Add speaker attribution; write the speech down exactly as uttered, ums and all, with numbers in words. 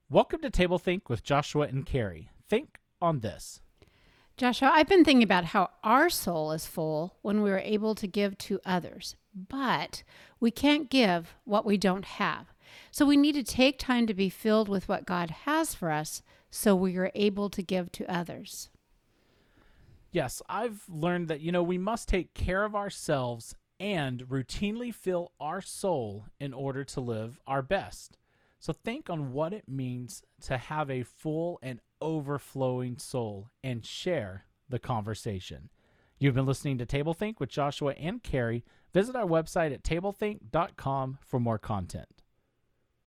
Speaker 1: Welcome to Table Think with Joshua and Carrie. Think on this.
Speaker 2: Joshua, I've been thinking about how our soul is full when we are able to give to others, but we can't give what we don't have. So we need to take time to be filled with what God has for us so we are able to give to others.
Speaker 1: Yes, I've learned that, you know, we must take care of ourselves and routinely fill our soul in order to live our best. So think on what it means to have a full and overflowing soul and share the conversation. You've been listening to Table Think with Joshua and Carrie. Visit our website at table think dot com for more content.